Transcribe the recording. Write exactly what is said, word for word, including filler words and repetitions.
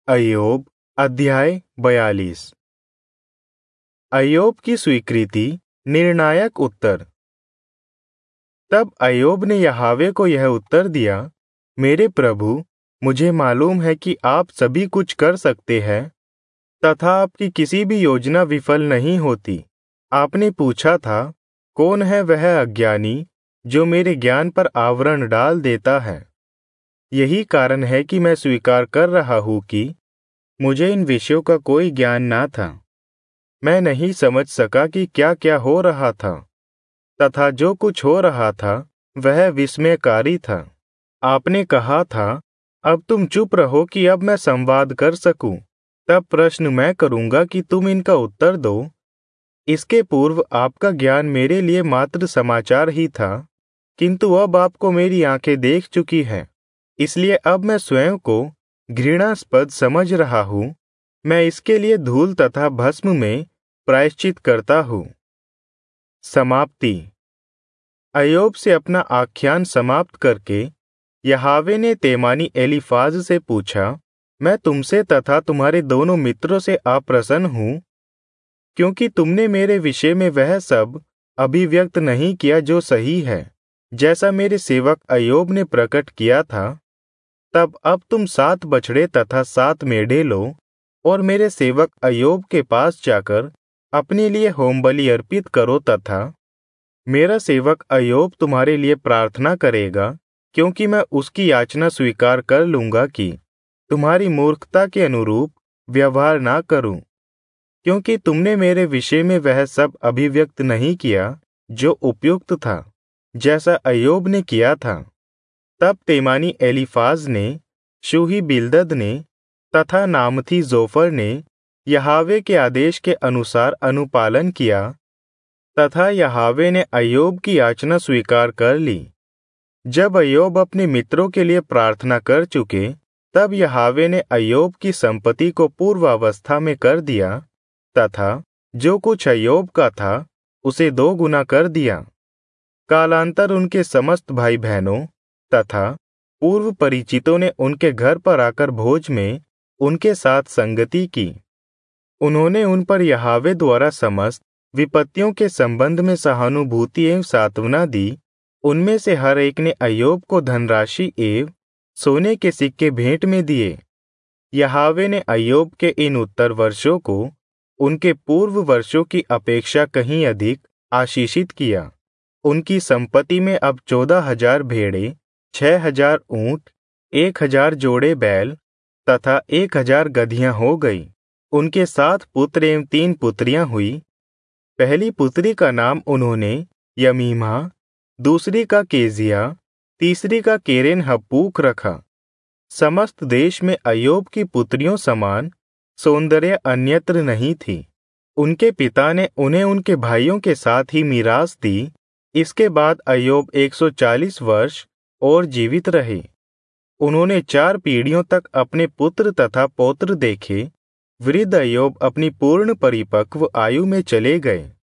अय्योब अध्याय बयालीस। अय्योब की स्वीकृति, निर्णायक उत्तर। तब अय्योब ने यहोवा को यह उत्तर दिया, मेरे प्रभु, मुझे मालूम है कि आप सभी कुछ कर सकते हैं तथा आपकी किसी भी योजना विफल नहीं होती। आपने पूछा था, कौन है वह अज्ञानी जो मेरे ज्ञान पर आवरण डाल देता है। यही कारण है कि मैं स्वीकार कर रहा हूं कि मुझे इन विषयों का कोई ज्ञान ना था। मैं नहीं समझ सका कि क्या क्या हो रहा था, तथा जो कुछ हो रहा था वह विस्मयकारी था। आपने कहा था, अब तुम चुप रहो कि अब मैं संवाद कर सकूं। तब प्रश्न मैं करूंगा कि तुम इनका उत्तर दो। इसके पूर्व आपका ज्ञान मेरे लिए मात्र समाचार ही था, किंतु अब आपको मेरी आंखें देख चुकी हैं, इसलिए अब मैं स्वयं को घृणास्पद समझ रहा हूं। मैं इसके लिए धूल तथा भस्म में प्रायश्चित करता हूं। समाप्ति। अय्योब से अपना आख्यान समाप्त करके यहोवा ने तेमानी एलीफाज से पूछा, मैं तुमसे तथा तुम्हारे दोनों मित्रों से अप्रसन्न हूं, क्योंकि तुमने मेरे विषय में वह सब अभिव्यक्त नहीं किया जो सही है, जैसा मेरे सेवक अय्योब ने प्रकट किया था। तब अब तुम सात बछड़े तथा सात मेढ़े लो और मेरे सेवक अय्योब के पास जाकर अपने लिए होमबलि अर्पित करो, तथा मेरा सेवक अय्योब तुम्हारे लिए प्रार्थना करेगा, क्योंकि मैं उसकी याचना स्वीकार कर लूंगा कि तुम्हारी मूर्खता के अनुरूप व्यवहार ना करूं, क्योंकि तुमने मेरे विषय में वह सब अभिव्यक्त नहीं किया जो उपयुक्त था, जैसा अय्योब ने किया था। तब तेमानी एलीफाज ने, शूही बिल्दद ने तथा नामथी जोफर ने यहोवा के आदेश के अनुसार अनुपालन किया, तथा यहोवा ने अय्योब की याचना स्वीकार कर ली। जब अय्योब अपने मित्रों के लिए प्रार्थना कर चुके, तब यहोवा ने अय्योब की संपत्ति को पूर्वावस्था में कर दिया, तथा जो कुछ अय्योब का था उसे दो गुना कर दिया। कालांतर उनके समस्त भाई बहनों तथा पूर्व परिचितों ने उनके घर पर आकर भोज में उनके साथ संगति की। उन्होंने उन पर यहोवा द्वारा समस्त विपत्तियों के संबंध में सहानुभूति एवं सांत्वना दी। उनमें से हर एक ने अय्योब को धनराशि एवं सोने के सिक्के भेंट में दिए। यहोवा ने अय्योब के इन उत्तर वर्षों को उनके पूर्व वर्षों की अपेक्षा कहीं अधिक आशीषित किया। उनकी संपत्ति में अब चौदह हजार भेड़े, छह हजार ऊंट, एक हजार जोड़े बैल तथा एक हजार गधियां हो गई। उनके सात पुत्र एवं तीन पुत्रियां हुई। पहली पुत्री का नाम उन्होंने यमीमा, दूसरी का केजिया, तीसरी का केरेन हप्पूक रखा। समस्त देश में अय्योब की पुत्रियों समान सौंदर्य अन्यत्र नहीं थी। उनके पिता ने उन्हें उनके भाइयों के साथ ही मीरास दी। इसके बाद अय्योब एक सौ चालीस वर्ष और जीवित रहे। उन्होंने चार पीढ़ियों तक अपने पुत्र तथा पौत्र देखे। वृद्ध अय्योब अपनी पूर्ण परिपक्व आयु में चले गए।